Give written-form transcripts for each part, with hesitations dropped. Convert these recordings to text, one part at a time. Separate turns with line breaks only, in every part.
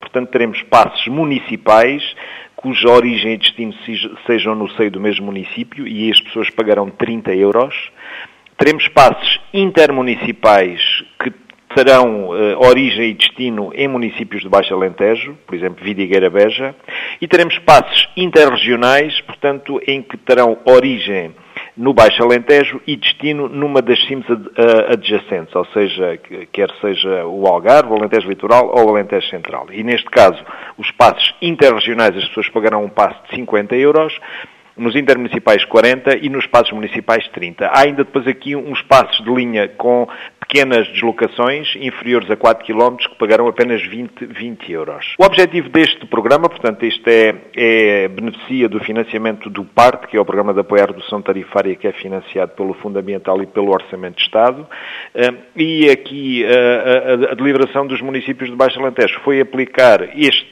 Portanto, teremos passes municipais cuja origem e destino sejam no seio do mesmo município e as pessoas pagarão 30 euros. Teremos passes intermunicipais que terão origem e destino em municípios do Baixo Alentejo, por exemplo, Vidigueira, Beja, e teremos passes interregionais, portanto, em que terão origem no Baixo Alentejo e destino numa das cimes adjacentes, ou seja, quer seja o Algarve, o Alentejo Litoral ou o Alentejo Central. E neste caso, os passes interregionais, as pessoas pagarão um passe de 50 euros, nos intermunicipais 40 e nos passos municipais 30. Há ainda depois aqui uns passos de linha com pequenas deslocações inferiores a 4 km que pagarão apenas 20 euros. O objetivo deste programa, portanto, beneficia do financiamento do PART, que é o Programa de Apoio à Redução Tarifária, que é financiado pelo Fundo Ambiental e pelo Orçamento de Estado, e aqui a deliberação dos municípios de Baixo Alentejo foi aplicar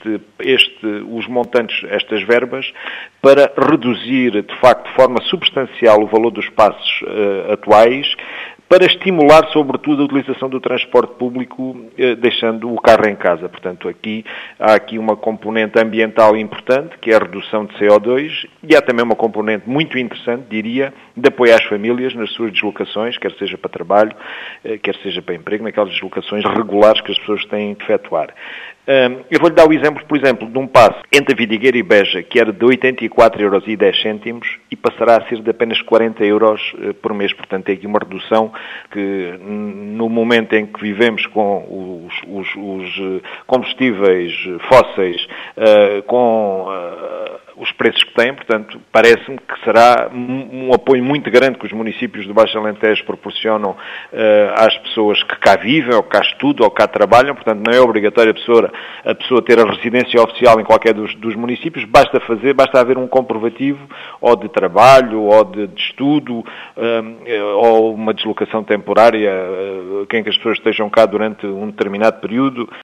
os montantes, estas verbas, para reduzir, de facto, de forma substancial o valor dos passos atuais, para estimular, sobretudo, a utilização do transporte público, deixando o carro em casa. Portanto, há aqui uma componente ambiental importante, que é a redução de CO2, e há também uma componente muito interessante, diria, de apoio às famílias nas suas deslocações, quer seja para trabalho, quer seja para emprego, naquelas deslocações regulares que as pessoas têm de efetuar. Eu vou-lhe dar o exemplo, por exemplo, de um passo entre Vidigueira e Beja, que era de 84,10 € e passará a ser de apenas 40 euros por mês. Portanto, tem aqui uma redução que, no momento em que vivemos com os combustíveis fósseis, com os preços que têm, portanto, parece-me que será um apoio muito grande que os municípios do Baixo Alentejo proporcionam às pessoas que cá vivem, ou cá estudam, ou cá trabalham. Portanto, não é obrigatório a pessoa ter a residência oficial em qualquer dos municípios, basta haver um comprovativo, ou de trabalho, ou de estudo, ou uma deslocação temporária, em que as pessoas estejam cá durante um determinado período,